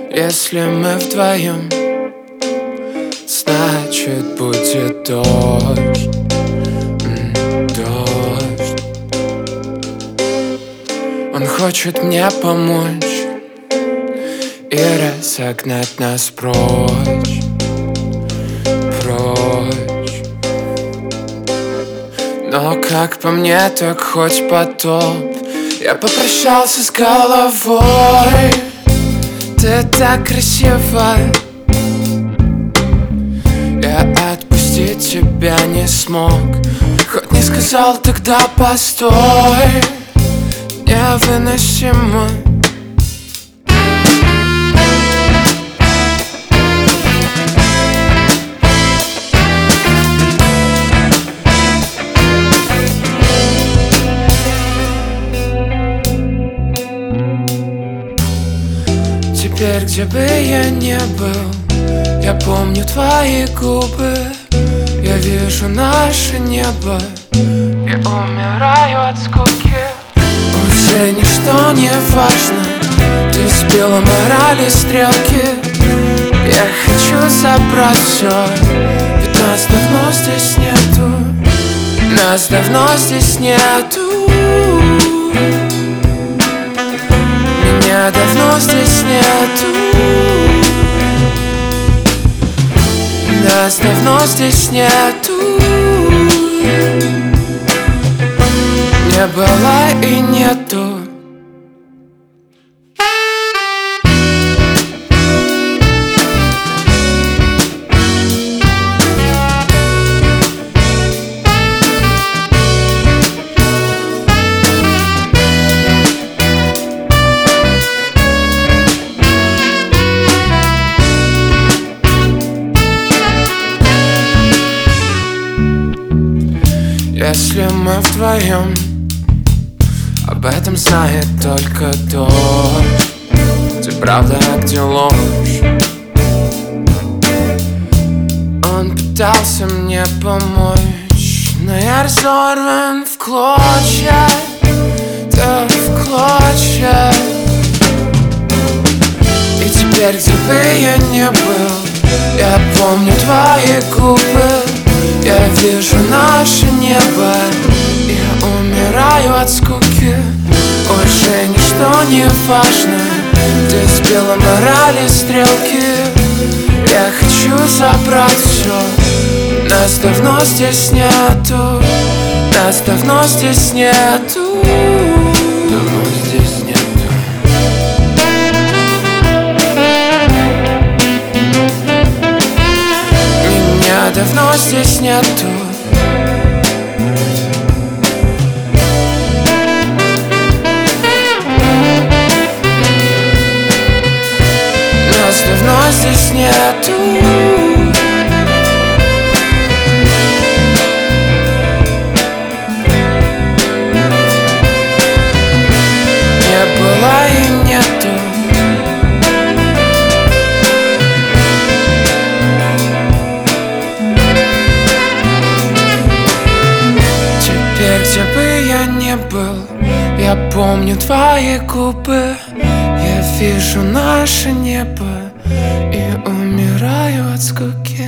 Если мы вдвоем, значит будет дождь, дождь. Он хочет мне помочь и разогнать нас прочь, прочь. Но как по мне, так хоть потоп. Я попрощался с головой. Ты так красива, я отпустить тебя не смог. Хоть не сказал тогда постой, невыносимо. Теперь, где бы я ни был, я помню твои губы. Я вижу наше небо и умираю от скуки. Уже ничто не важно, ты сбила морали стрелки. Я хочу забрать все, ведь нас давно здесь нету. Нас давно здесь нету. Меня давно здесь нету. Нас давно здесь нету. Не было и нету. Если мы вдвоем, об этом знает только дождь. Ты правда, а где ложь? Он пытался мне помочь, но я разорван в клочья, да в клочья. И теперь, где бы я ни был, я помню твои губы. Я вижу наше небо, я умираю от скуки. Уже ничто не важно, ты сбила морали стрелки. Я хочу забрать все, нас давно здесь нету. Нас давно здесь нету. Давно здесь нету. Меня давно здесь нету. Нас давно здесь нету. Не было и нету. Теперь, где бы я ни был, я помню твои губы. Я вижу наше небо и умираю от скуки.